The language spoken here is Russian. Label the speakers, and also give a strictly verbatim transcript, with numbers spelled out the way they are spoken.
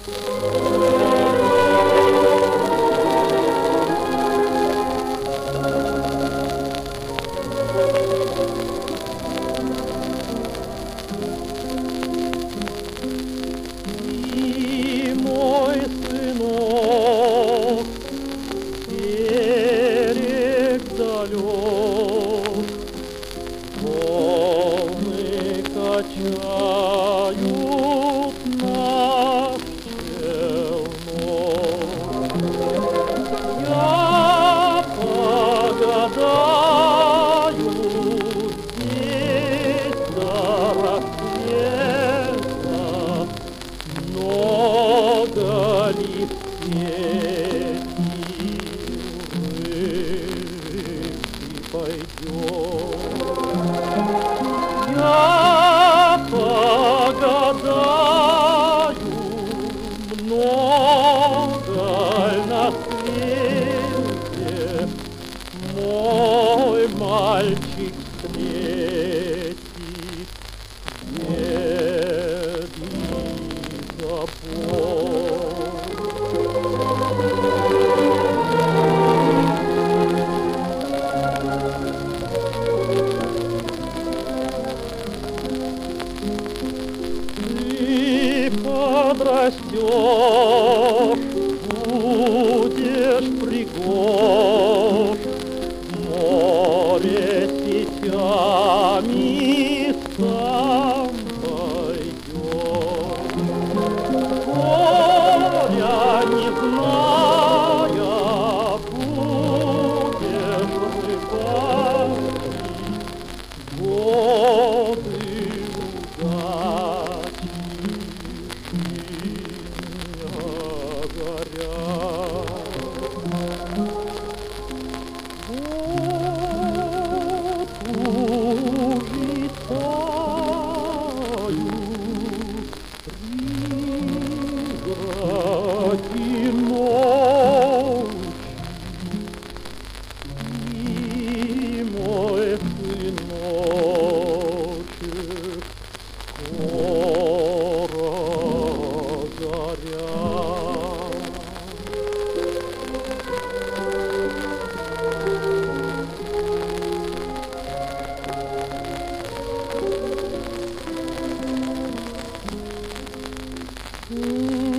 Speaker 1: Волны качают наш челнок. Я погадаю здесь до рассвета, много ли пойдет. Я погадаю, много на свете мой мальчик встретит бедный забор. Подрастешь, будешь пригож, море сетями сам пойдешь. Горя не зная, будешь рыбачить, годы удачи. Mm.